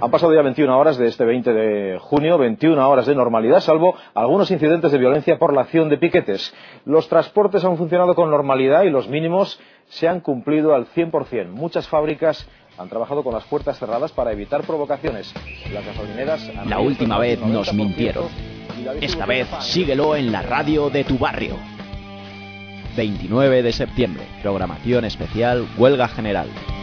Han pasado ya 21 horas de este 20 de junio, 21 horas de normalidad, salvo algunos incidentes de violencia por la acción de piquetes. Los transportes han funcionado con normalidad y los mínimos se han cumplido al 100%. Muchas fábricas han trabajado con las puertas cerradas para evitar provocaciones. Las gasolineras... La última vez nos mintieron. Esta vez síguelo en la radio de tu barrio. 29 de septiembre, programación especial, huelga general.